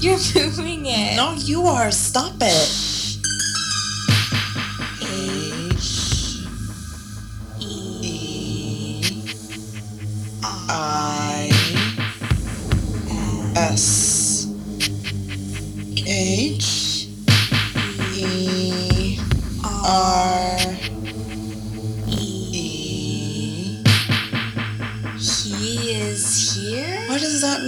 You're moving it. No, you are. Stop it. H-E-I-S. H-E-R-E. He is here? What does that mean?